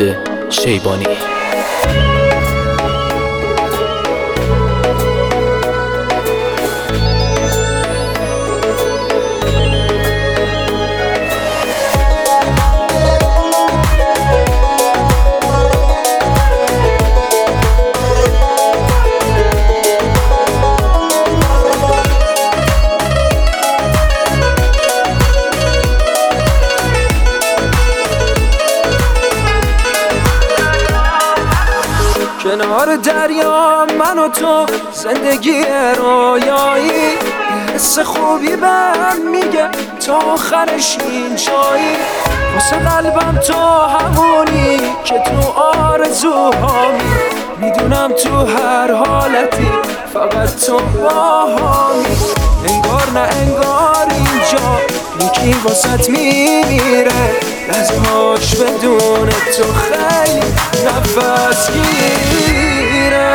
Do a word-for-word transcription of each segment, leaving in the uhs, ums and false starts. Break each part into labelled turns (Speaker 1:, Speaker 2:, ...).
Speaker 1: محمد شیبانی.
Speaker 2: کنار دریا من و تو زندگی رویایی، حس خوبی بهم میگه تا آخرش این جایی. واسه قلبم تو همونی که تو آرزوهامی، میدونم تو هر حالتی فقط تو باهامی. انگار نه انگار اینجا یکی واسط میمیره، لحظه‌هاش بدون تو خیلی نفس گیره.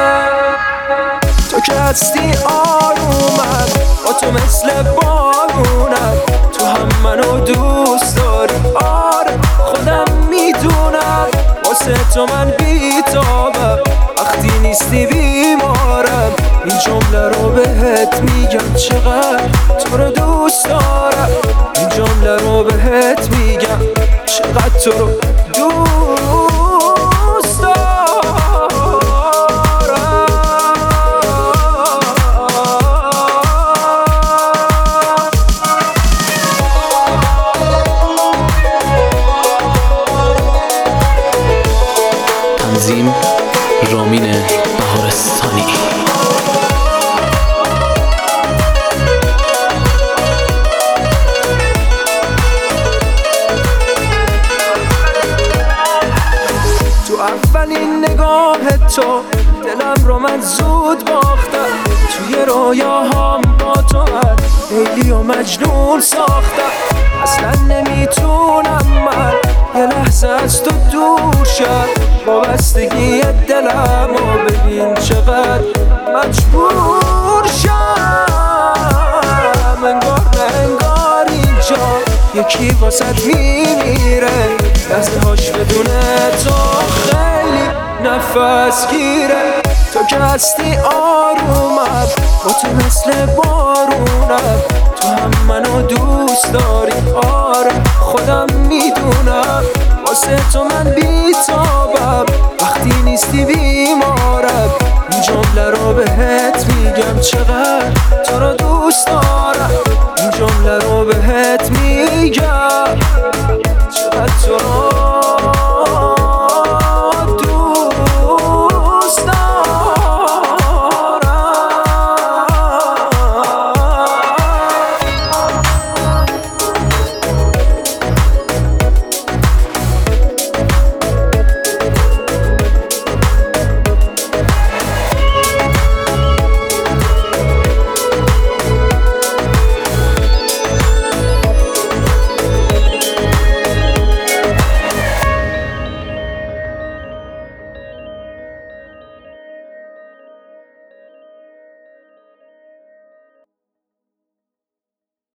Speaker 2: تو که هستی آرومم، با تو مثل بارونم، تو هم منو دوست داری. آره خودم میدونم واسه تو من بیتابم، وقتی نیستی بیمارم. این جمله رو بهت میگم چقدر تو رو دوست دارم. این جمله رو بهت میگم چقدر تو رو دوست دارم.
Speaker 1: تنظیم رامین بهارستانی.
Speaker 2: تو اولین نگاه تو دلم رو من زود باختم، توی رویاهام با تو من لیلی و مجنون ساختم. اصلا نمیتونم من یه لحظه از تو دور شم، وابستگی دلم و ببین چقدر مجبور شم. انگار نه انگار اینجا یکی واسط میمیره، لحظه هاش بدونه تو خیلی نفس گیره. تو که هستی آرومم، با تو مثل بارونم، تو هم منو دوست داری. آره خودم میدونم واسه تو من بیتابم، وقتی نیستی بیمارم. این جمله رو بهت میگم چقدر تو رو دوست دارم. این جمله رو بهت میگم چقدر تو رو